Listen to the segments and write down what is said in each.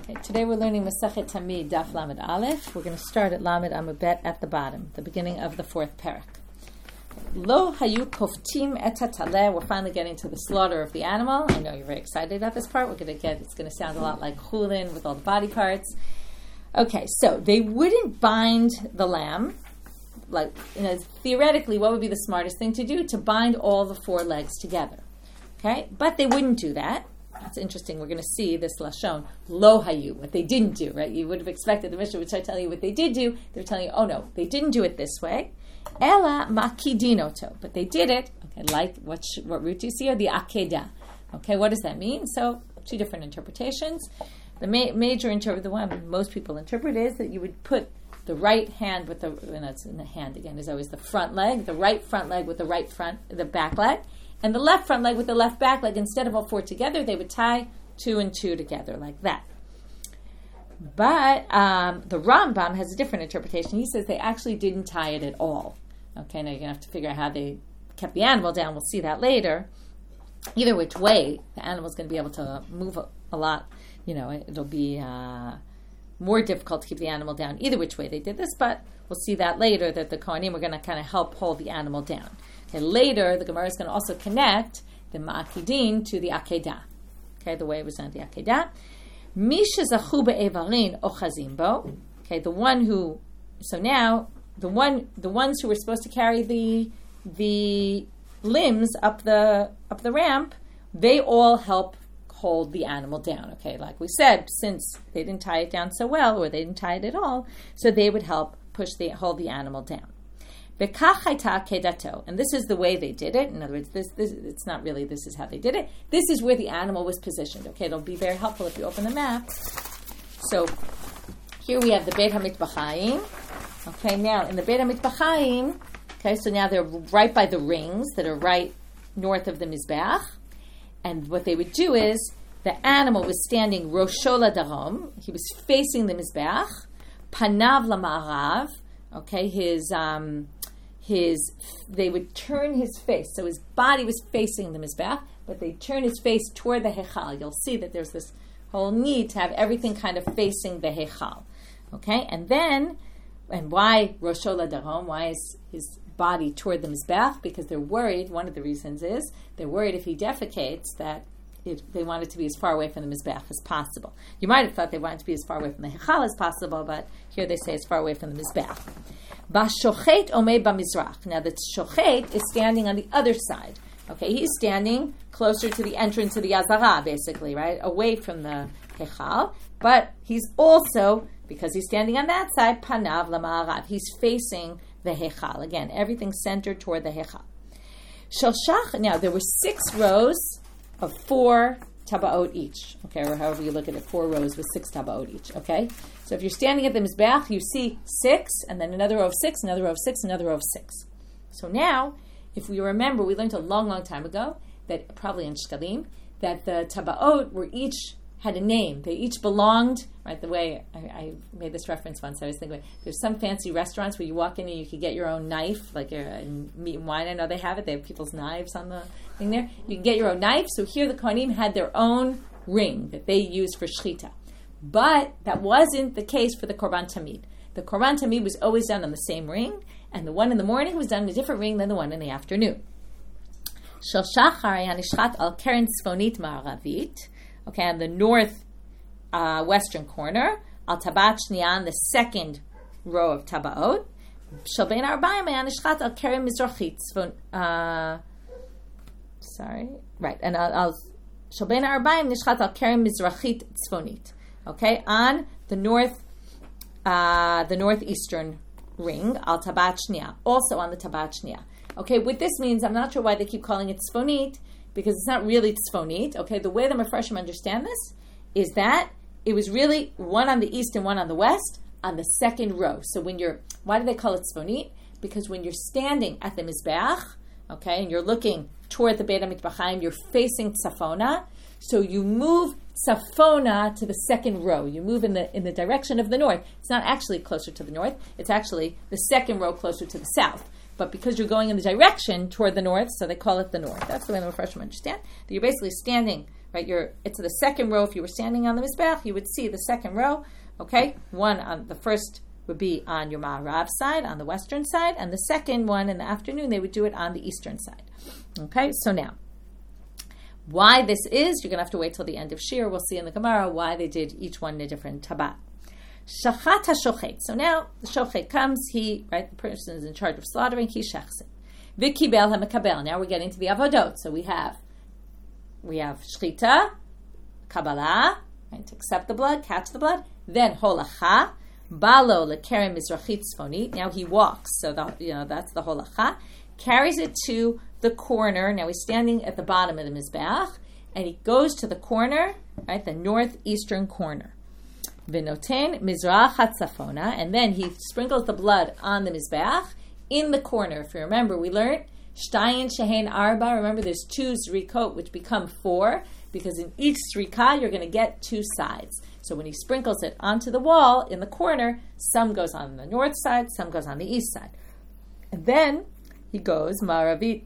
Okay, today we're learning Masechet Tamid, Daf Lamed Aleph. We're going to start at Lamed Amud Bet at the bottom, the beginning of the fourth parak. Lo hayu koftim et hataleh. We're finally getting to the slaughter of the animal. I know you're very excited about this part. It's going to sound a lot like chulin with all the body parts. Okay, so they wouldn't bind the lamb. Theoretically, what would be the smartest thing to do? To bind all the four legs together. Okay, but they wouldn't do that. It's interesting. We're going to see this lashon lo hayu, what they didn't do. Right? You would have expected the Mishnah would start telling you what they did do. They're telling you, oh no, they didn't do it this way. Ela makidinoto, but they did it. Okay, like what root do you see? Or the akedah. Okay, what does that mean? So two different interpretations. The major the one most people interpret is that you would put the right hand with it's in the hand again is always the front leg, the right front leg with the back leg. And the left front leg with the left back leg, instead of all four together, they would tie 2 and 2 together like that. But the Rambam has a different interpretation. He says they actually didn't tie it at all. Okay, now you're going to have to figure out how they kept the animal down. We'll see that later. Either which way, the animal's going to be able to move a lot. It'll be more difficult to keep the animal down. Either which way they did this, but we'll see that later, that the Kohanim are going to kind of help hold the animal down. Okay, later, the Gemara is going to also connect the Ma'akidin to the Akedah. Okay, the way it was done, the Akedah. Misha zachu be'evarin ochazim bo. Okay, the ones who were supposed to carry the limbs up the ramp, they all help hold the animal down. Okay, like we said, since they didn't tie it down so well, or they didn't tie it at all, so they would help hold the animal down. And this is the way they did it. In other words, this it's not really this is how they did it. This is where the animal was positioned. Okay, it'll be very helpful if you open the map. So here we have the Beit HaMitbachayim. Okay, now in the Beit HaMitbachayim, okay, so now they're right by the rings that are right north of the Mizbeach. And what they would do is the animal was standing Rosho LaDarom. He was facing the Mizbeach. Panav LaMa'arav. Okay, they would turn his face. So his body was facing the Mizbeach, but they turn his face toward the Hechal. You'll see that there's this whole need to have everything kind of facing the Hechal. Okay, and why Rosho LaDarom? Why is his body toward the Mizbeach? Because they're worried, one of the reasons is, they're worried if he defecates that they want it to be as far away from the Mizbeach as possible. You might have thought they wanted to be as far away from the Hechal as possible, but here they say as far away from the Mizbeach. Bashochet omei b'mizrach. Now the shochet is standing on the other side. Okay, he's standing closer to the entrance of the Azara, basically, right? Away from the Hechal. But he's also, because he's standing on that side, panav l'ma'arav. He's facing the Hechal. Again, everything centered toward the Hechal. Shoshach, now there were 6 rows of 4 tabaot each, okay, or however you look at it, 4 rows with 6 tabaot each, okay? So if you're standing at the Mizbeach, you see 6, and then another row of 6, another row of 6, another row of 6. So now, if we remember, we learned a long, long time ago, that probably in Shkalim, that the tabaot had a name. They each belonged, right, the way I made this reference once, I was thinking, there's some fancy restaurants where you walk in and you can get your own knife, like in Meat and Wine, I know they have it, they have people's knives on the thing there. You can get your own knife, so here the Kohanim had their own ring that they used for Shechita. But that wasn't the case for the Korban Tamid. The Korban Tamid was always done on the same ring, and the one in the morning was done in a different ring than the one in the afternoon. Shel Shachar Yanishchat al Keren Tzfonit Ma'aravit. Okay, on the north western corner, al tabat shniya, the second row of tabaot. Shel bein arbaim nishchat al keren mizrachit. And al shel bein arbaim nishchat al keren mizrachit tzfonit. Okay, on the northeastern ring, al tabat shniya, also on the tabat shniya. Okay, what this means, I'm not sure why they keep calling it tzfonit, because it's not really tzfonit. Okay, the way the Mefarshim understand this is that it was really one on the east and one on the west on the second row. So why do they call it tzfonit? Because when you're standing at the Mizbeach, okay, and you're looking toward the Beit HaMitbachayim, you're facing tzafona, so you move tzafona to the second row. You move in the direction of the north. It's not actually closer to the north. It's actually the second row closer to the south. But because you're going in the direction toward the north, so they call it the north. That's the way the Mefarshim understand. That you're basically standing right? It's the second row. If you were standing on the Mizbeach, you would see the second row, okay? One on the first would be on your Ma'arav side, on the western side, and the second one in the afternoon, they would do it on the eastern side. Okay, so now, why this is, you're going to have to wait till the end of Shir. We'll see in the Gemara why they did each one in a different tabat. Shachat ha-shochet. So now, the shochet comes, the person is in charge of slaughtering, he shechs it. V'kibel ha-mekabel. Now we're getting to the avodot. So we have shchita, kabbalah, right, to accept the blood, catch the blood, then holacha, balo lekerem mizrachit tzfonit. Now he walks, so that's the holacha. Carries it to the corner. Now he's standing at the bottom of the mizbeach, and he goes to the corner, right, the northeastern corner. V'noten mizrach hatzafona, and then he sprinkles the blood on the mizbeach in the corner. If you remember, we learned shtayin shehen arba. Remember, there's 2 zrikot, which become 4, because in each zrika you're going to get 2 sides. So when he sprinkles it onto the wall in the corner, some goes on the north side, some goes on the east side. And then he goes ma'aravit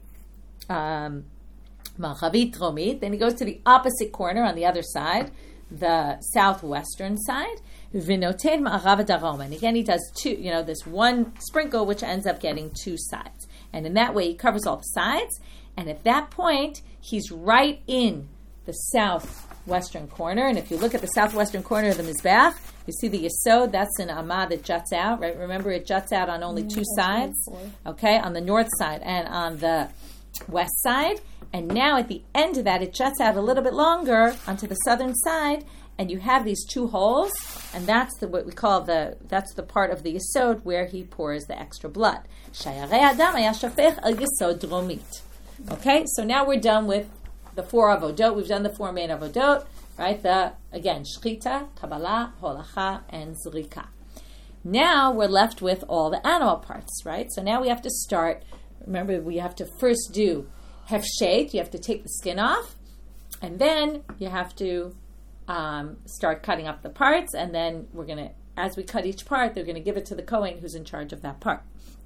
dromit. Then he goes to the opposite corner on the other side, the southwestern side. V'noten ma'arav darom. And again, he does 2. This one sprinkle, which ends up getting 2 sides. And in that way, he covers all the sides. And at that point, he's right in the southwestern corner. And if you look at the southwestern corner of the Mizbeach, you see the Yesod, that's an Amah that juts out, right? Remember, it juts out on only 2 sides, okay? On the north side and on the west side. And now at the end of that, it juts out a little bit longer onto the southern side, and you have these 2 holes, and that's what we call that's the part of the Yesod where he pours the extra blood. Shayarei Adam haya shofech al Yesod dromit. Okay, so now we're done with the 4 avodot. We've done the 4 main avodot, right? Again, shchita, kabbalah, holacha, and zrika. Now we're left with all the animal parts, right? So now we have to start. Remember, we have to first do hefshet. You have to take the skin off, and then you have to start cutting up the parts. And then as we cut each part, they're going to give it to the Kohen who's in charge of that part.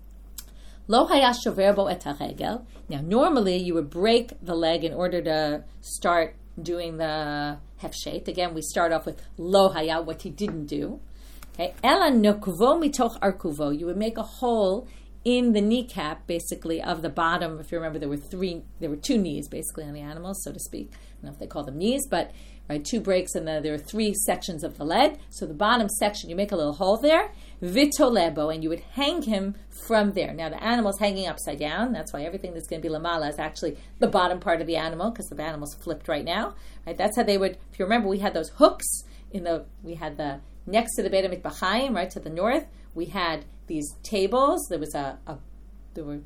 Lo haya shover bo et haregel. Now, normally you would break the leg in order to start doing the hefshet. Again, we start off with lo haya, what he didn't do. Okay, ela nokvo mitoch arkuvo. You would make a hole in the kneecap, basically, of the bottom. If you remember, there were 2 knees, basically, on the animals, so to speak. I don't know if they call them knees, but 2 breaks, and there are 3 sections of the leg. So the bottom section, you make a little hole there, vitolebo, and you would hang him from there. Now, the animal's hanging upside down. That's why everything that's going to be lamala is actually the bottom part of the animal, because the animal's flipped right now. Right? That's how they would, if you remember, we had those hooks, we had the next to the Beit HaMikbachayim, right to the north, we had these tables. There was there were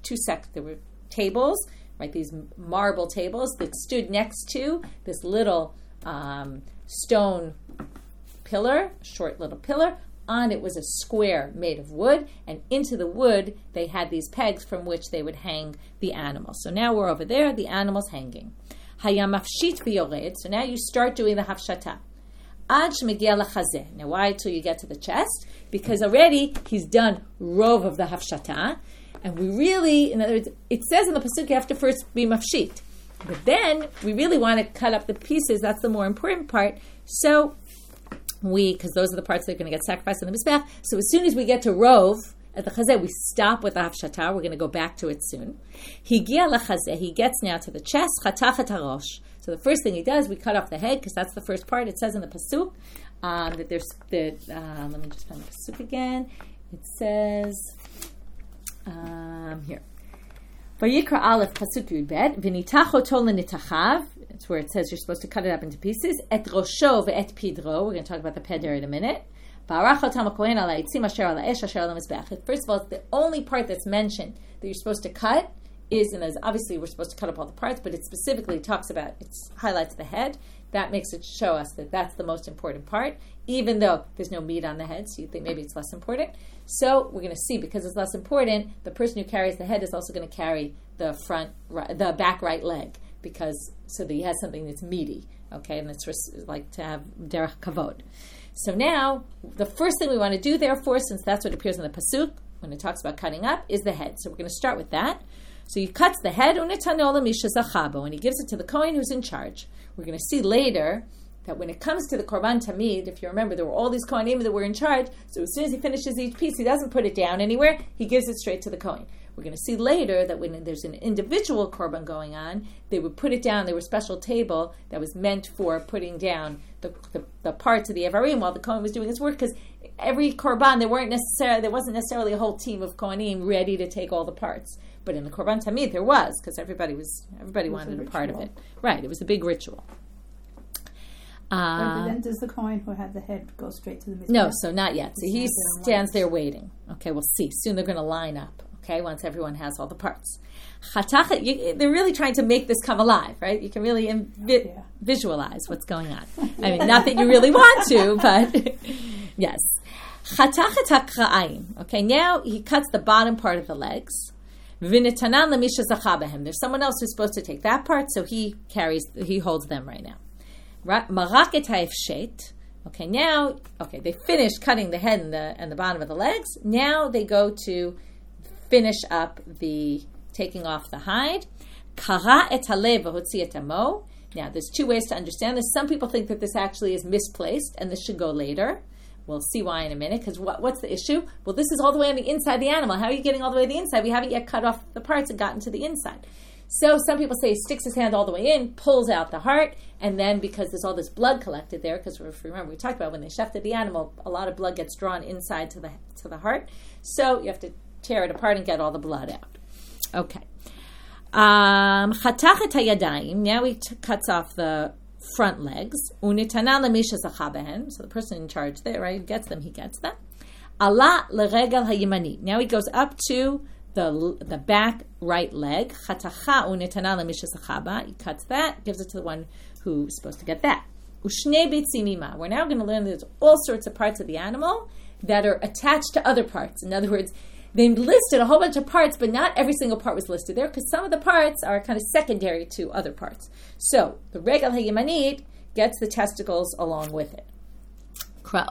tables, right? These marble tables that stood next to this little stone pillar, short little pillar. On it was a square made of wood, and into the wood they had these pegs from which they would hang the animal. So now we're over there, the animal's hanging. Hayamafshit v'yored. So now you start doing the hafshata. Ad shmegia lachazeh. Now why till you get to the chest? Because already he's done rov of the hafshata, and we really, in other words, it says in the pasuk you have to first be mafshit, but then we really want to cut up the pieces. That's the more important part. So because those are the parts that are going to get sacrificed in the mizbeach. So as soon as we get to rov at the chazeh, we stop with the hafshata. We're going to go back to it soon. Higia lachazeh. He gets now to the chest. Chatachat harosh. So the first thing he does, we cut off the head, because that's the first part. It says in the pasuk that there's let me just find the pasuk again. It says here. Vayikra Aleph pasuk Yudbet v'nitach oto lenitachav. It's where it says you're supposed to cut it up into pieces. Et rosho ve'et pidro. We're going to talk about the peder in a minute. First of all, the only part that's mentioned that you're supposed to cut is, and obviously we're supposed to cut up all the parts, but it specifically talks about, it highlights the head. That makes it show us that that's the most important part, even though there's no meat on the head, so you think maybe it's less important. So we're going to see, because it's less important, the person who carries the head is also going to carry the back right leg, so that he has something that's meaty, okay, and it's like to have derech kavod. So now, the first thing we want to do, therefore, since that's what appears in the pasuk, when it talks about cutting up, is the head. So we're going to start with that. So he cuts the head, and he gives it to the Kohen who's in charge. We're going to see later that when it comes to the Korban Tamid, if you remember, there were all these Kohanim that were in charge, so as soon as he finishes each piece, he doesn't put it down anywhere, he gives it straight to the Kohen. We're going to see later that when there's an individual Korban going on, they would put it down. There was a special table that was meant for putting down the parts of the Evarim while the Kohen was doing his work, because every Korban, there wasn't necessarily a whole team of Kohanim ready to take all the parts. But in the Korban Tamid, there was, because everybody wanted a part of it. Right, it was a big ritual. But then does the Kohen who had the head go straight to the Mizbeach? No, so not yet. So he stands there waiting. Okay, we'll see. Soon they're going to line up. Okay, once everyone has all the parts. They're really trying to make this come alive, right? You can really visualize what's going on. I mean, not that you really want to, but yes. Okay, now he cuts the bottom part of the legs. There's someone else who's supposed to take that part, so he holds them right now. Okay, they finished cutting the head and the bottom of the legs. Now they go to finish up the taking off the hide. Now, there's two ways to understand this. Some people think that this actually is misplaced and this should go later. We'll see why in a minute, because what's the issue? Well, this is all the way on the inside of the animal. How are you getting all the way to the inside? We haven't yet cut off the parts and gotten to the inside. So some people say he sticks his hand all the way in, pulls out the heart, and then because there's all this blood collected there, because if you remember, we talked about when they shefted the animal, a lot of blood gets drawn inside to the heart. So you have to tear it apart and get all the blood out. Okay. Now he cuts off the front legs. So the person in charge there, right, gets them. Now he goes up to the back right leg. He cuts that, gives it to the one who's supposed to get that. We're now going to learn there's all sorts of parts of the animal that are attached to other parts. In other words, they listed a whole bunch of parts, but not every single part was listed there, because some of the parts are kind of secondary to other parts. So the Regel HaYemanit gets the testicles along with it. At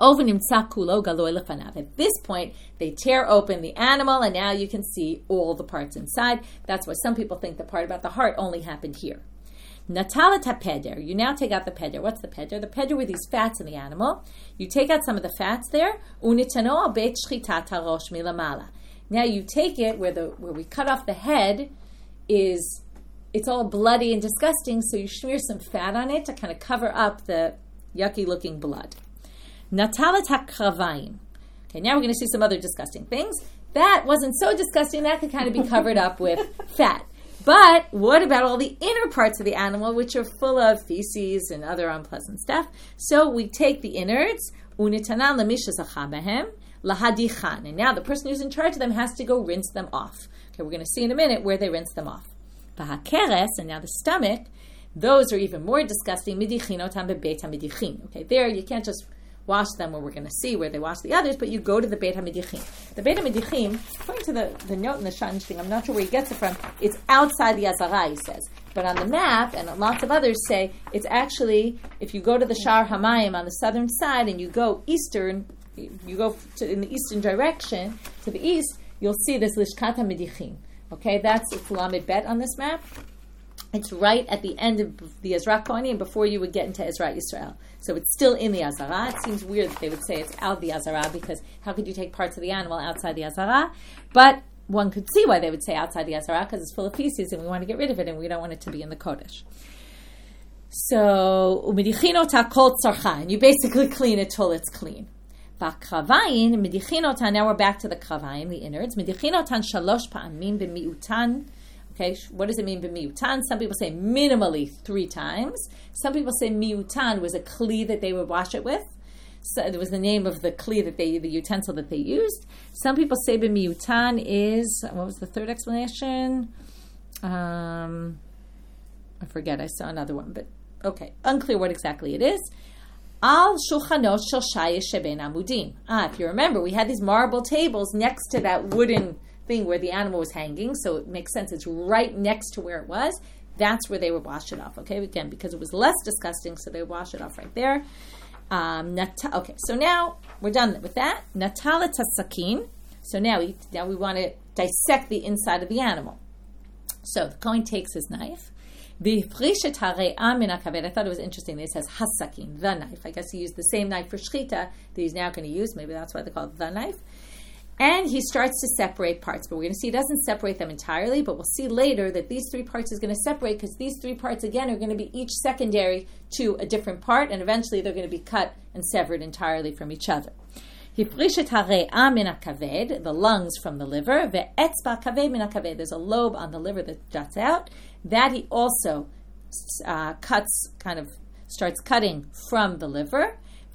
this point, they tear open the animal, and now you can see all the parts inside. That's why some people think the part about the heart only happened here. Natalat peder. You now take out the peder. What's the peder? The peder were these fats in the animal. You take out some of the fats there. Unitano beit shchitat harosh milamala. Now you take it where we cut off the head it's all bloody and disgusting, so you smear some fat on it to kind of cover up the yucky looking blood. Natalat hakravayim. Okay, now we're going to see some other disgusting things. That wasn't so disgusting, that could kind of be covered up with fat. But what about all the inner parts of the animal, which are full of feces and other unpleasant stuff? So we take the innards, unitanan lemishazachabhem, lahadichan. And now the person who's in charge of them has to go rinse them off. Okay, we're going to see in a minute where they rinse them off. Bahakeres, and now the stomach, those are even more disgusting. Midichinotam bebeit hamidichin. Okay, there you can't just wash them, where we're going to see where they wash the others, but you go to the Beit HaMedichim. The Beit HaMedichim, according to the note in the Shan thing, I'm not sure where he gets it from, it's outside the Azara, he says. But on the map, and lots of others say, it's actually, if you go to the Shar Hamayim on the southern side, and you go eastern, in the eastern direction, to the east, you'll see this Lishkat HaMedichim. Okay, it's Lamed Bet on this map. It's right at the end of the Ezra Kohanim before you would get into Ezra Yisrael. So it's still in the Azara. It seems weird that they would say it's out the Azara, because how could you take parts of the animal outside the Azara? But one could see why they would say outside the Azara, because it's full of feces and we want to get rid of it and we don't want it to be in the Kodesh. So, and you basically clean it till it's clean. Now we're back to the kravayim, the innards. Okay, what does it mean b'miutan? Some people say minimally 3 times. Some people say miutan was a kli that they would wash it with. So it was the name of the kli the utensil that they used. Some people say b'miutan is, what was the third explanation? I forget, I saw another one, but okay, unclear what exactly it is. Al shulchanos shel shayish sheben amudim. If you remember, we had these marble tables next to that wooden thing where the animal was hanging, so it makes sense. It's right next to where it was. That's where they would wash it off. Okay, again, because it was less disgusting, so they wash it off right there. Okay, so now we're done with that. Natalat sakin. So now we want to dissect the inside of the animal. So the Kohen takes his knife. I thought it was interesting that it says hasakin, the knife. I guess he used the same knife for shchita that he's now going to use. Maybe that's why they call it the knife. And he starts to separate parts. But we're going to see he doesn't separate them entirely, but we'll see later that these three parts is going to separate because these three parts, again, are going to be each secondary to a different part, and eventually they're going to be cut and severed entirely from each other. The lungs from the liver. There's a lobe on the liver that juts out. That he also starts cutting from the liver.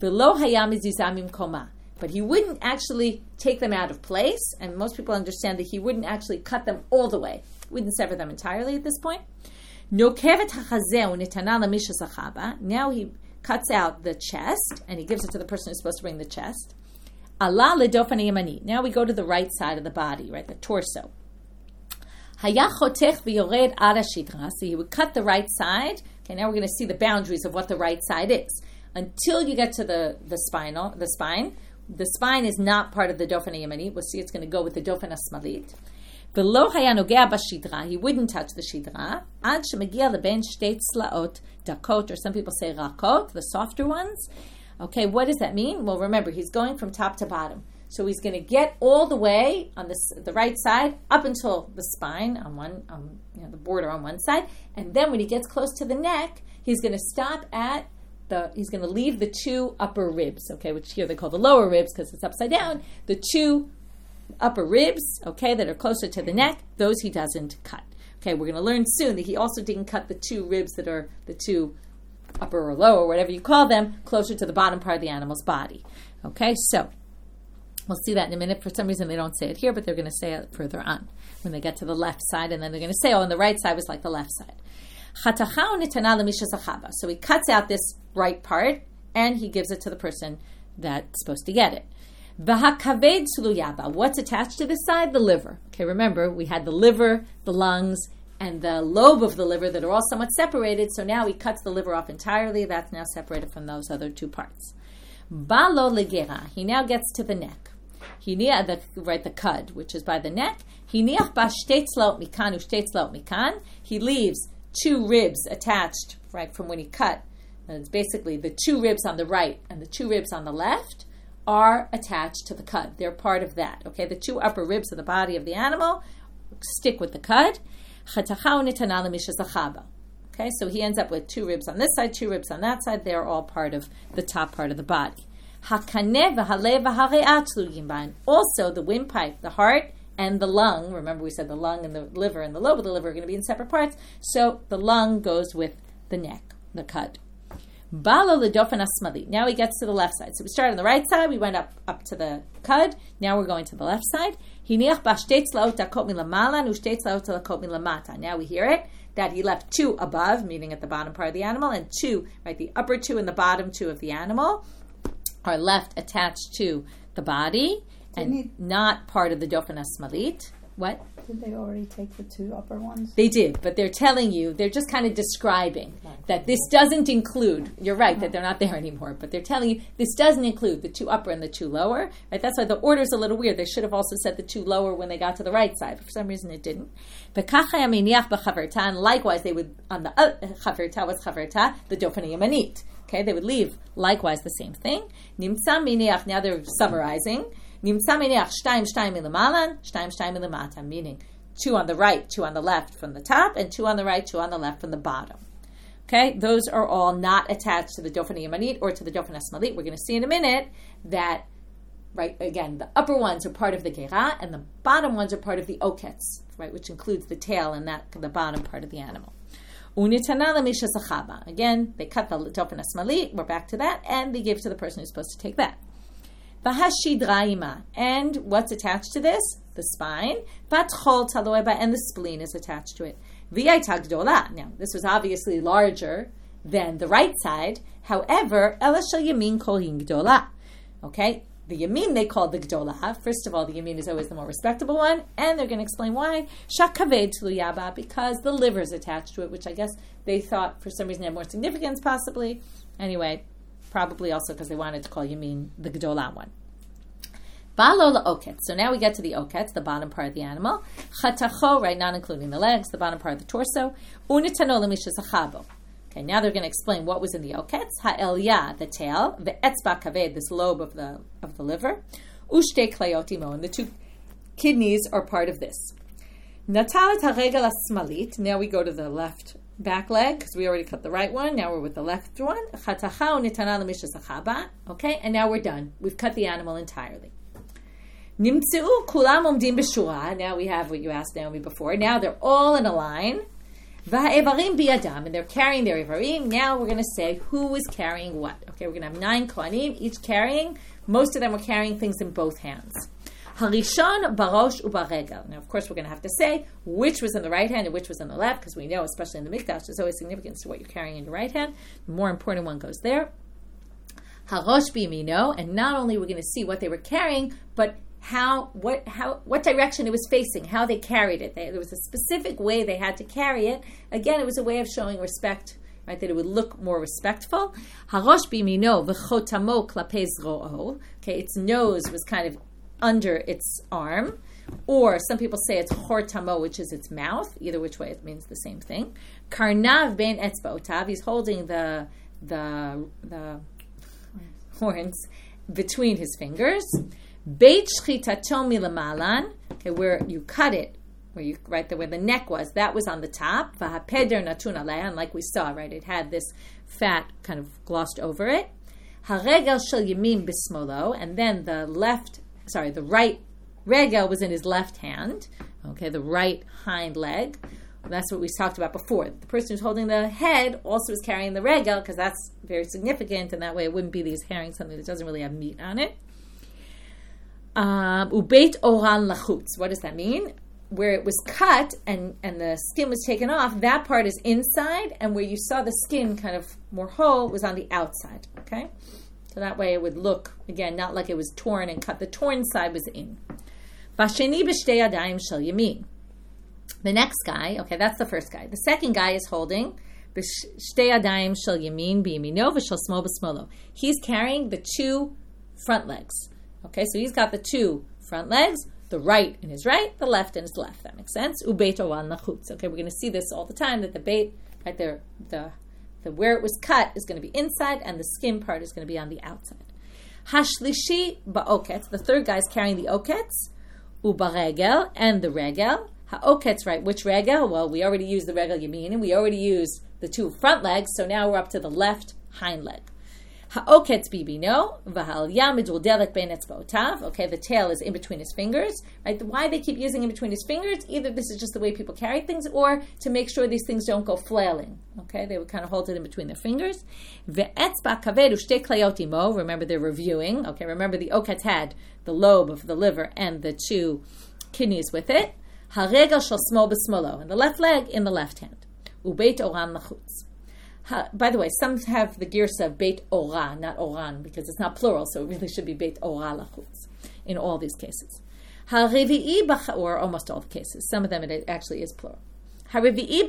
But he wouldn't actually take them out of place, and most people understand that he wouldn't actually cut them all the way. Wouldn't sever them entirely at this point. Now he cuts out the chest, and he gives it to the person who's supposed to bring the chest. Now we go to the right side of the body, right, the torso. So he would cut the right side. Okay, now we're going to see the boundaries of what the right side is. Until you get to the spine. The spine is not part of the dofen hayamani. We'll see it's going to go with the dofen hasmalit. He wouldn't touch the shidra. Dakot, or some people say rakot, the softer ones. Okay, what does that mean? Well, remember, he's going from top to bottom. So he's going to get all the way on the right side up until the spine on the border on one side, and then when he gets close to the neck, he's going to stop at he's going to leave the two upper ribs, okay, which here they call the lower ribs because it's upside down. The two upper ribs, okay, that are closer to the neck, those he doesn't cut. Okay, we're going to learn soon that he also didn't cut the two ribs that are the two upper or lower, whatever you call them, closer to the bottom part of the animal's body. Okay, so we'll see that in a minute. For some reason they don't say it here, but they're going to say it further on when they get to the left side, and then they're going to say, on the right side was like the left side. So he cuts out this right part, and he gives it to the person that's supposed to get it. What's attached to this side? The liver. Okay, remember, we had the liver, the lungs, and the lobe of the liver that are all somewhat separated, so now he cuts the liver off entirely. That's now separated from those other two parts. Balo legera. He now gets to the neck. The cud, which is by the neck. He leaves two ribs attached, right, from when he cut. And it's basically the two ribs on the right and the two ribs on the left are attached to the cud. They're part of that. Okay, the two upper ribs of the body of the animal stick with the cud. Okay, so he ends up with two ribs on this side, two ribs on that side. They're all part of the top part of the body. Also, the windpipe, the heart, and the lung. Remember, we said the lung and the liver and the lobe of the liver are going to be in separate parts. So the lung goes with the neck, the cud. Now he gets to the left side. So we started on the right side. We went up to the cud. Now we're going to the left side. Now we hear it, that he left two above, meaning at the bottom part of the animal, and two, right, the upper two and the bottom two of the animal are left attached to the body and not part of the dofen hasmalit. What? Did they already take the two upper ones? They did, but they're telling you, they're just kind of describing that this doesn't include, you're right, that they're not there anymore, but they're telling you this doesn't include the two upper and the two lower. Right? That's why the order's a little weird. They should have also said the two lower when they got to the right side, but for some reason it didn't. And likewise, they would, on the chaverta was chaverta, the dofen hayamanit. Okay, they would leave likewise the same thing. Now they're summarizing. Meaning two on the right, two on the left from the top, and two on the right, two on the left from the bottom. Okay, those are all not attached to the dofen hayamanit or to the dofen hasmalit. We're going to see in a minute that, right, again, the upper ones are part of the gera, and the bottom ones are part of the oketz, right, which includes the tail and that the bottom part of the animal. Again, they cut the dofen hasmalit, we're back to that, and they give to the person who's supposed to take that. And what's attached to this? The spine. And the spleen is attached to it. Now, this was obviously larger than the right side. However, okay, the yamin they call the gdola. First of all, the yamin is always the more respectable one, and they're going to explain why. Because the liver is attached to it, which I guess they thought for some reason had more significance, possibly. Anyway, probably also because they wanted to call yamin the gdola one. Ba'alo la'oketz. So now we get to the oketz, the bottom part of the animal. Chatacho, right, not including the legs, the bottom part of the torso. Unitano l'mishas achabo. Okay, now they're going to explain what was in the oketz. Ha'elya, the tail. Ve'etzba kaved, this lobe of the liver. Ushte klayot imo, and the two kidneys are part of this. Natalat ha'regel asmalit. Now we go to the left back leg, because we already cut the right one. Now we're with the left one. Chatacha unitana l'mishas achaba. Okay, and now we're done. We've cut the animal entirely. Nimtzu kulam omdim b'shura. Now we have what you asked Naomi before. Now they're all in a line. Va'evarim biyadam, and they're carrying their evarim. Now we're going to say who is carrying what. Okay, we're going to have 9 kohanim, each carrying. Most of them are carrying things in both hands. Harishon barosh ubaregel. Now, of course, we're going to have to say which was in the right hand and which was in the left, because we know, especially in the mikdash, there's always significance to what you're carrying in your right hand. The more important one goes there. Harosh b'yamino, and not only we're going to see what they were carrying, but what direction it was facing, how they carried it. There was a specific way they had to carry it. Again, it was a way of showing respect, right? That it would look more respectful. Harosh b'yamino v'chotamo klapei zro'o. Okay, its nose was kind of under its arm, or some people say it's hortamo, which is its mouth. Either which way, it means the same thing. Karnav ben etzbaotav. He's holding the horns between his fingers. Beit shchitato milamalan, okay, where you cut it, where the neck was, that was on the top. V'hapeder natun aleh, like we saw, right, it had this fat kind of glossed over it. Haregel shel yamin bismolo, and then the right regel was in his left hand, okay, the right hind leg. That's what we talked about before. The person who's holding the head also is carrying the regel, because that's very significant, and that way it wouldn't be that he's carrying something that doesn't really have meat on it. Ubeit oran lachutz. What does that mean? Where it was cut and the skin was taken off, that part is inside, and where you saw the skin kind of more whole was on the outside. Okay? So that way it would look, again, not like it was torn and cut. The torn side was in. Vasheni b'shtei yadayim shel yamin. The next guy, okay, that's the first guy. The second guy is holding b'shtei yadayim shel yamin b'yamino v'shel smol b'smolo. He's carrying the 2 front legs. Okay, so he's got the 2 front legs, the right in his right, the left in his left. That makes sense. Ubeit oran lachutz. Okay, we're going to see this all the time, that the bait, right there, the where it was cut is going to be inside, and the skin part is going to be on the outside. Hashlishi ba'oketz. The third guy is carrying the oketz, ubaregel, and the regel. Ha'oketz, right? Which regel? Well, we already used the regel yamin, and we already used the 2 front legs, so now we're up to the left hind leg. Ha'oketz bibino, v'ha'alya miduldelek ben etzbaotav. Okay, the tail is in between his fingers. Right? Why they keep using in between his fingers? Either this is just the way people carry things, or to make sure these things don't go flailing. Okay, they would kind of hold it in between their fingers. Ve'etzba kaved u'shtei klayot imo. Remember, they're reviewing. Okay, remember the oketz had the lobe of the liver and the 2 kidneys with it. Haregel shel smol b'smolo, and the left leg in the left hand. Ubeit oran lachutz. By the way, some have the girsa of Beit Ora, not Oran, because it's not plural, so it really should be Beit Ora lachutz in all these cases. Or almost all the cases. Some of them it actually is plural. The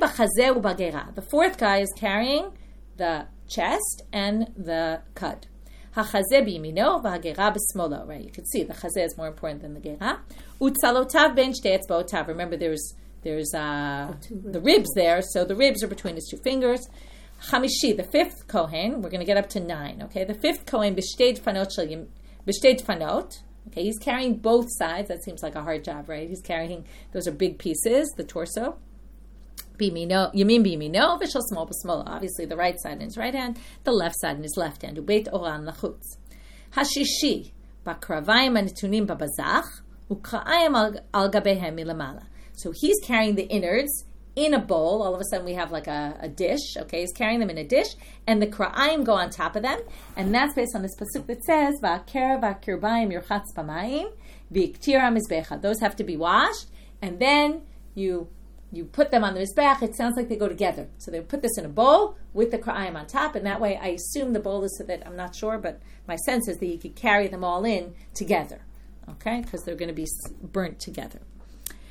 4th guy is carrying the chest and the cud. Right, you can see the chazeh is more important than the gera. Remember, there's the ribs there, so the ribs are between his 2 fingers. Chamishi, the 5th Kohen, we're going to get up to 9. Okay, the 5th Kohen, b'shtei fanot. Okay, he's carrying both sides. That seems like a hard job, right? He's carrying, those are big pieces, the torso. Yamin b'yamino, v'shel smol b'smolo. Obviously, the right side in his right hand, the left side in his left hand. Ubeit oran lachutz. Hashishi, b'kravayim anitunim babazach, u'kra'ayim al gabehem milamala. So he's carrying the innards in a bowl. All of a sudden we have like a dish. Okay, he's carrying them in a dish, and the kra'ayim go on top of them, and that's based on this pasuk that says va'akera va'kirbayim yurchatz b'mayim v'iktir mizbecha. Those have to be washed, and then you put them on the mizbech. It sounds like they go together. So they put this in a bowl with the kra'ayim on top, and that way I assume the bowl is so that, I'm not sure, but my sense is that you could carry them all in together. Okay, because they're going to be burnt together.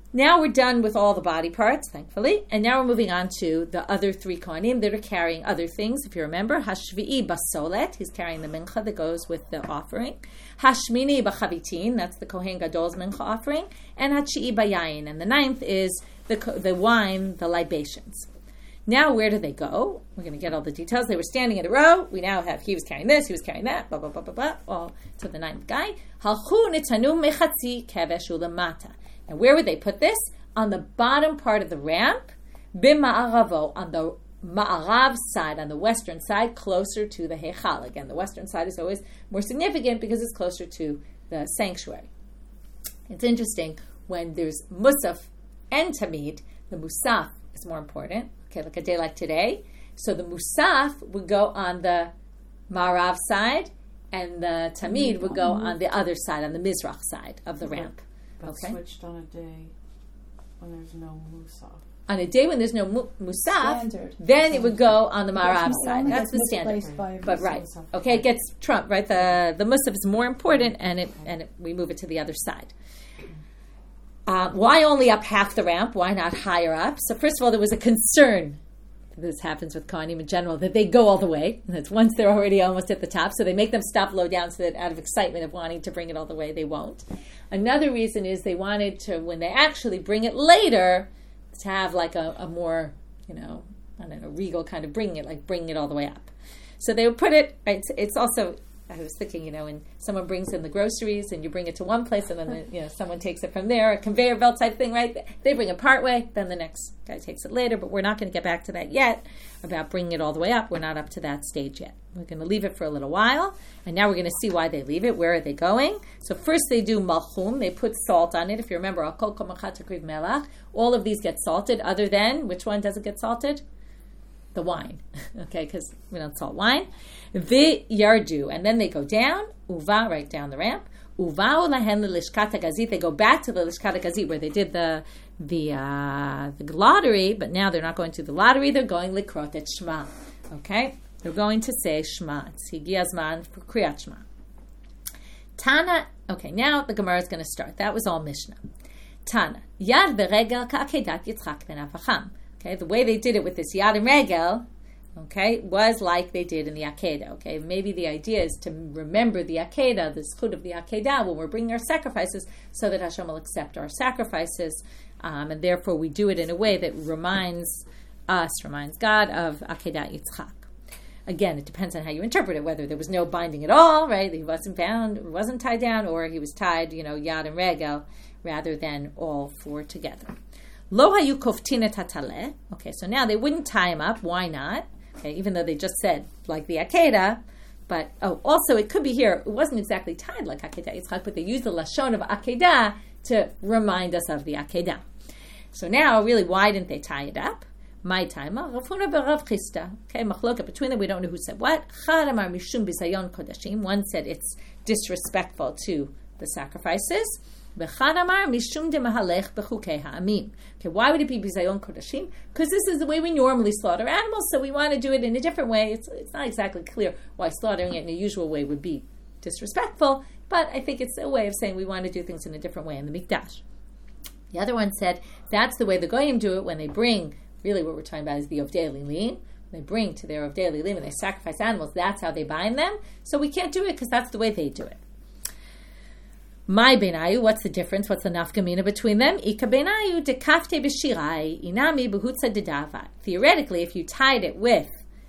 Now we're done with all the body parts, thankfully, and now we're moving on to the other three kohanim that are carrying other things. If you remember, Hashvi'i basolet, he's carrying the mincha that goes with the offering. Hashmini b'chavitin, that's the Kohen Gadol's mincha offering, and Hatshi'i bayayin, and the ninth is the wine, the libations. Now, where do they go? We're going to get all the details. They were standing in a row. We now have, he was carrying this, he was carrying that, blah, blah, blah, blah, blah, all to the ninth guy. Halchu nitanu mechatzi kevesh ulamata. And where would they put this? On the bottom part of the ramp, b'ma'aravo, on the ma'arav side, on the western side, closer to the heichal. Again, the western side is always more significant because it's closer to the sanctuary. It's interesting, when there's musaf and tamid, the musaf is more important. Okay, like a day like today. So the musaf would go on the ma'arav side, and the tamid would go on the other side, on the mizrach side of the ramp. But Okay. switched on a day when there's no musaf. On a day when there's no musaf, Standard. then it would go on the ma'arav It side. only That's gets the standard. misplaced by But right, okay, it gets trumped. Right, the musaf is more important, and we move it to the other side. Why only up half the ramp? Why not higher up? So first of all, there was a concern. This happens with Kohanim in general, that they go all the way. And that's once they're already almost at the top, so they make them stop low down so that out of excitement of wanting to bring it all the way, they won't. Another reason is they wanted to, when they actually bring it later, to have like a more, regal kind of bringing it all the way up. So they would put it, it's also, I was thinking, when someone brings in the groceries and you bring it to one place and then someone takes it from there, a conveyor belt type thing, right? They bring it part way, then the next guy takes it later, but we're not going to get back to that yet, about bringing it all the way up. We're not up to that stage yet. We're going to leave it for a little while, and now we're going to see why they leave it. Where are they going? So first they do malchum, they put salt on it. If you remember, all of these get salted, other than, which one doesn't get salted? The wine, okay, because we don't salt wine. V'yardu, and then they go down, uva, right down the ramp. Uva lahen l'lishkat hagazit. They go back to the lishkat hagazit where they did the lottery, but now they're not going to the lottery. They're going likrot et shma. Okay, they're going to say shma. It's higi azman for kriyat shma. Tana. Okay, now the Gemara is going to start. That was all Mishnah. Tana yad beregel ka'akedat Yitzchak ben Avacham. Okay, the way they did it with this Yad and Regel, okay, was like they did in the Akedah. Okay, maybe the idea is to remember the Akedah, the zchut of the Akedah, when we're bringing our sacrifices, so that Hashem will accept our sacrifices, and therefore we do it in a way that reminds God of Akedah Yitzchak. Again, it depends on how you interpret it, whether there was no binding at all, right, he wasn't bound, wasn't tied down, or he was tied, Yad and Regel, rather than all four together. Lo hayu koftin et hataleh. Okay, so now they wouldn't tie him up. Why not? Okay, even though they just said like the Akedah, but also it could be here. It wasn't exactly tied like Akedah Yitzchak, but they used the lashon of Akedah to remind us of the Akedah. So now, really, why didn't they tie it up? My time, Rav Huna b'Rav Chisda. Okay, machloka between them. We don't know who said what. Chad amar mishum bizayon kodashim. One said it's disrespectful to the sacrifices. Okay, why would it be bizayon kodashim? Because this is the way we normally slaughter animals, so we want to do it in a different way. It's not exactly clear why slaughtering it in a usual way would be disrespectful, but I think it's a way of saying we want to do things in a different way in the Mikdash. The other one said that's the way the Goyim do it when they bring, really what we're talking about is the Ovdei Lilim. They bring to their Ovdei Lilim and they sacrifice animals, that's how they bind them. So we can't do it because that's the way they do it. My benayu, what's the difference? What's the nafkamina between them? Ika benayu dekafte b'shirai inami behutza dedavat. Theoretically, if you tied it with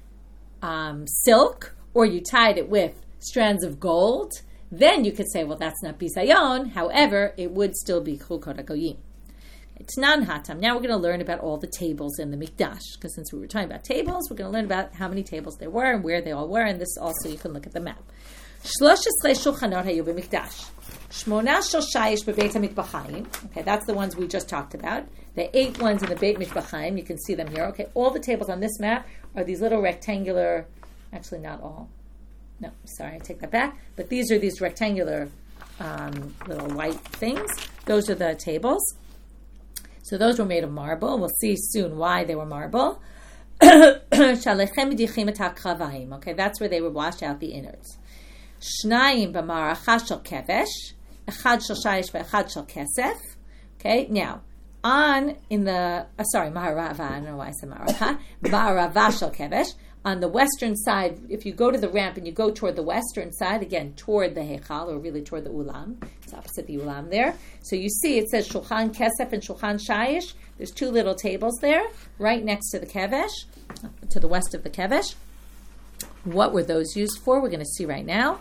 silk or you tied it with strands of gold, then you could say, well, that's not bizayon. However, it would still be chukot hagoyim. It's non-hatam. Now we're going to learn about all the tables in the Mikdash, because since we were talking about tables, we're going to learn about how many tables there were and where they all were, and this also you can look at the map. 13 shulchanot hayu b'Mikdash. 8 shoshayis b'Beit HaMikbachayim. Okay, that's the ones we just talked about. The 8 ones in the Beit Mishbachayim, you can see them here. Okay, all the tables on this map are these little rectangular, actually not all. No, sorry, I take that back. But these are these rectangular little white things. Those are the tables. So those were made of marble. We'll see soon why they were marble. Okay, that's where they would wash out the innards. Shnayim b'maracha shel kevesh, echad shel shayish ve'echad shel kesef. Okay, now Ma'arava, I don't know why I said Ma'arava, Ma'arava shel kevesh, on the western side, if you go to the ramp and you go toward the western side, again, toward the Heichal, or really toward the Ulam, it's opposite the Ulam there. So you see it says Shulchan Kesef and Shulchan Shayish. There's two little tables there, right next to the Kevesh, to the west of the Kevesh. What were those used for? We're going to see right now.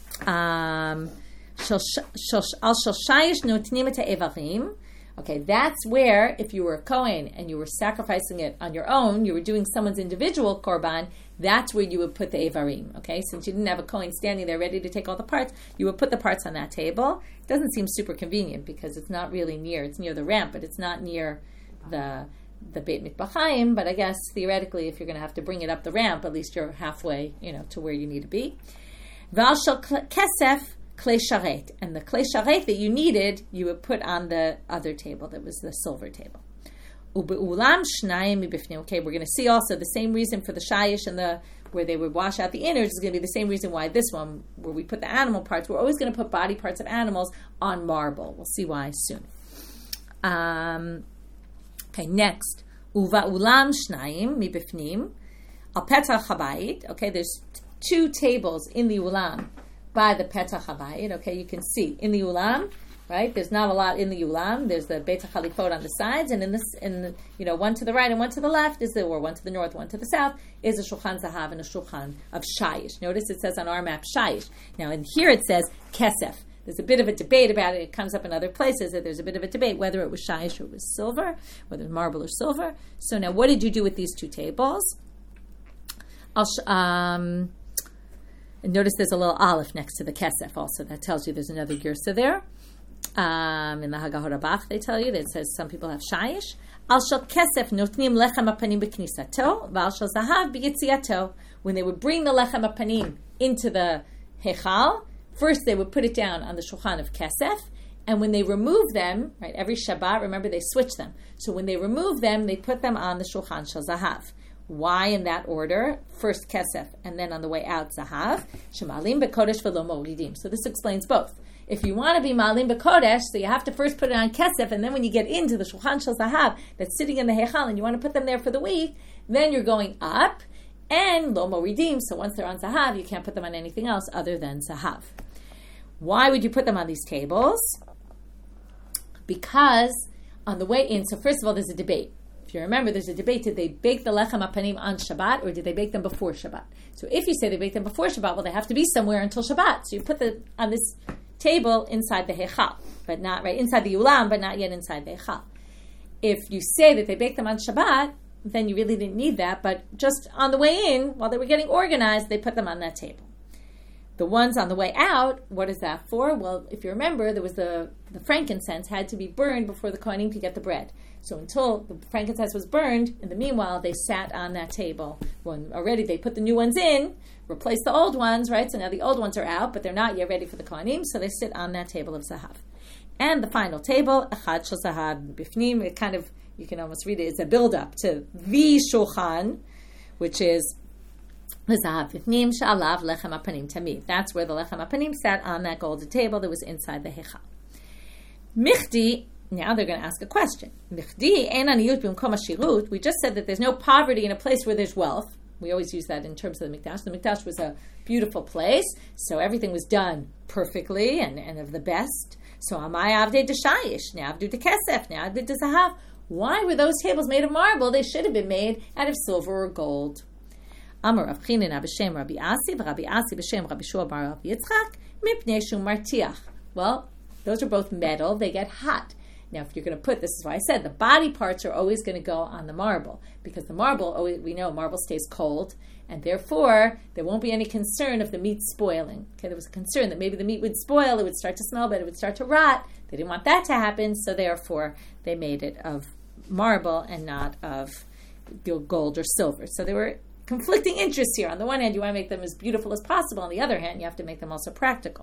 Okay, that's where, if you were a Kohen and you were sacrificing it on your own, you were doing someone's individual korban, that's where you would put the Evarim. Okay, since you didn't have a Kohen standing there ready to take all the parts, you would put the parts on that table. It doesn't seem super convenient because it's not really near, it's near the ramp, but it's not near the Beit Mikbachayim, but I guess theoretically, if you're going to have to bring it up the ramp, at least you're halfway, to where you need to be. Val shel kesef klei sharet, and the klei sharet that you needed, you would put on the other table that was the silver table. Ube'ulam shnayim mibifnim. Okay, we're going to see also the same reason for the shayish and the where they would wash out the innards is going to be the same reason why this one, where we put the animal parts, we're always going to put body parts of animals on marble. We'll see why soon. Okay, next. Uva'ulam shnayim mibifnim al petach habayit. Okay, there's two tables in the ulam by the petach habayit. Okay, you can see in the ulam, right? There's not a lot in the ulam. There's the beit hachalifot on the sides, and one to the right and one to the left or one to the north, one to the south is a shulchan zahav and a shulchan of shayish. Notice it says on our map shayish. Now in here it says kesef. There's a bit of a debate about it. It comes up in other places that there's a bit of a debate whether it was shayish or it was silver, whether it was marble or silver. So now, what did you do with these two tables? Notice there's a little aleph next to the kesef also. That tells you there's another girsa there. In the Hagahot Rabach, they tell you that it says some people have shayish. Al shel kesef notnim lechem apanim b'knisato, v'al shel zahav b'yitziato. When they would bring the lechem apanim into the heichal, first, they would put it down on the shulchan of kesef, and when they remove them, right, every Shabbat, remember, they switch them. So when they remove them, they put them on the shulchan shel zahav. Why in that order? First kesef, and then on the way out, zahav. Shemalim bekodesh v'lo moridim. So this explains both. If you want to be malim bekodesh, so you have to first put it on kesef, and then when you get into the shulchan shel zahav that's sitting in the heichal, and you want to put them there for the week, then you're going up, and lo moridim. So once they're on zahav, you can't put them on anything else other than zahav. Why would you put them on these tables? Because on the way in, so first of all, there's a debate. If you remember, there's a debate. Did they bake the lechem apanim on Shabbat, or did they bake them before Shabbat? So if you say they bake them before Shabbat, well, they have to be somewhere until Shabbat. So you put them on this table inside the heichal, but not right inside the ulam, but not yet inside the heichal. If you say that they bake them on Shabbat, then you really didn't need that. But just on the way in, while they were getting organized, they put them on that table. The ones on the way out, what is that for? Well, if you remember, there was the frankincense had to be burned before the Kohanim could get the bread. So until the frankincense was burned, in the meanwhile, they sat on that table. When already they put the new ones in, replaced the old ones, right? So now the old ones are out, but they're not yet ready for the Kohanim, so they sit on that table of Zahav. And the final table, Echad Shel Zahav Bifnim, it kind of, you can almost read it, it's a build-up to the Shulchan, which is that's where the lechem apanim sat on that golden table that was inside the heichal. Michdi, now they're going to ask a question. We just said that there's no poverty in a place where there's wealth. We always use that in terms of the Mikdash. The Mikdash was a beautiful place, so everything was done perfectly and of the best. So amai avdei deshayish, now avdu de kesef, now avdu de zahav. Why were those tables made of marble? They should have been made out of silver or gold. Amar Rav Chinina b'shem Rabbi Asi, v'Rabbi Asi b'shem Rabbi Shua bar Rav Yitzchak, mipnei shu martiach. Well, those are both metal. They get hot. Now, if you're going to put, this is why I said the body parts are always going to go on the marble, because the marble, we know marble stays cold, and therefore there won't be any concern of the meat spoiling. Okay, there was a concern that maybe the meat would spoil, it would start to smell bad, it would start to rot. They didn't want that to happen, so therefore they made it of marble and not of gold or silver. So there were conflicting interests here. On the one hand, you want to make them as beautiful as possible. On the other hand, you have to make them also practical.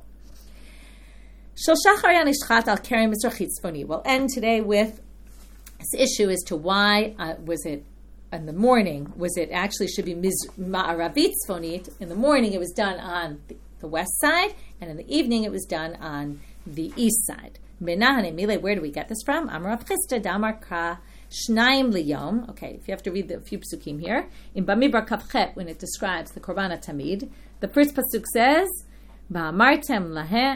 We'll end today with this issue as to why was it in the morning, was it actually should be ma'aravit tzfonit. In the morning it was done on the west side, and in the evening it was done on the east side. Benahane Mile, where do we get this from? Amar Rav Chisda Damar Kra Shnaim Liyom. Okay, if you have to read the few psukim here. In Bamidbar Kavchet, when it describes the Korban Tamid, the first pasuk says, Amartem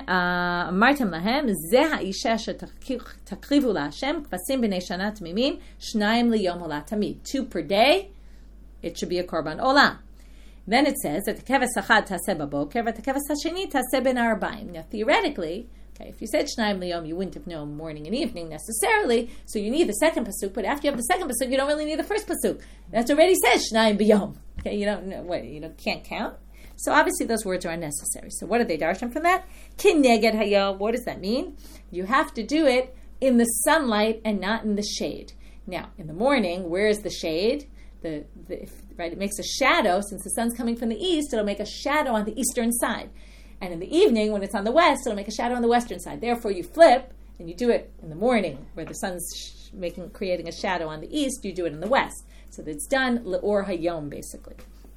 lahem zeh ha'isha shetakrivu la'Hashem kvasim b'nei shana tamimim shnayim liyom olah tamid. 2 per day, it should be a korban olah. Then it says that the keves achad taseh baboker, but the keves hasheni taseh ben arbaim. Now theoretically, okay, if you said shnayim liyom, you wouldn't have known morning and evening necessarily, so you need the second pasuk, but after you have the second pasuk, you don't really need the first pasuk. That already says shnayim b'yom. Okay, you don't know what, can't count. So obviously those words are unnecessary. So what do they darshan from that? Kineged hayom. What does that mean? You have to do it in the sunlight and not in the shade. Now, in the morning, where is the shade? Right, it makes a shadow. Since the sun's coming from the east, it'll make a shadow on the eastern side. And in the evening, when it's on the west, it'll make a shadow on the western side. Therefore, you flip and you do it in the morning, where the sun's creating a shadow on the east. You do it in the west, so that it's done le'or hayom, basically.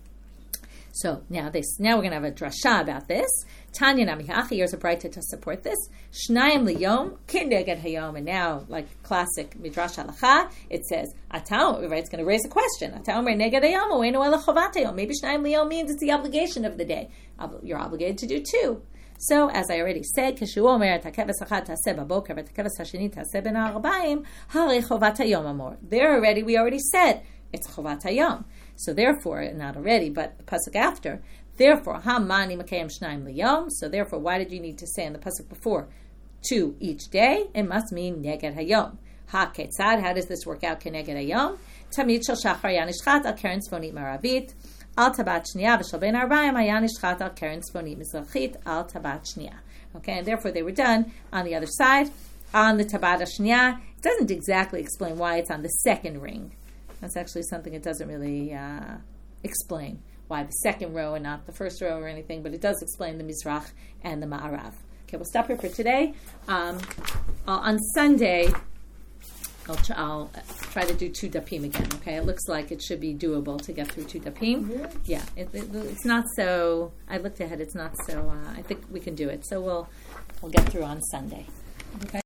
So now we're going to have a drasha about this. Tanya namihachi, here's a braita to support this. Shnayim liyom kineged hayom, and now like classic midrash halacha, it says atam. Right, it's going to raise a question. Atam neged hayom u'enu ela chovat hayom. Maybe shnayim liyom means it's the obligation of the day. You're obligated to do 2. So as I already said, kashu omer takeves achad taseh baboker v'takeves hasheni taseh ben arbaim hari chovat hayom amor. We already said it's chovat hayom. So therefore, not already, but the pasuk after, therefore, ha-mani makayim shnayim liyom. So therefore, why did you need to say in the pasuk before 2 each day? It must mean neged hayom. Ha-ketzad, how does this work out? Keneged hayom. Tamid shel shachar yanishchat al keren tzfonit maravit, al tabat shniya v'shel ben arbayim yanishchat al keren tzfonit mizrachit al tabat shniya. Okay, and therefore they were done on the other side, on the tabat shniya. It doesn't exactly explain why it's on the second ring. That's actually something it doesn't really explain, why the second row and not the first row or anything, but it does explain the Mizrach and the Ma'arav. Okay, we'll stop here for today. On Sunday, I'll try to do 2 dapim again, okay? It looks like it should be doable to get through 2 dapim. Really? Yeah, it's not so, I looked ahead, it's not so, I think we can do it. So we'll get through on Sunday. Okay.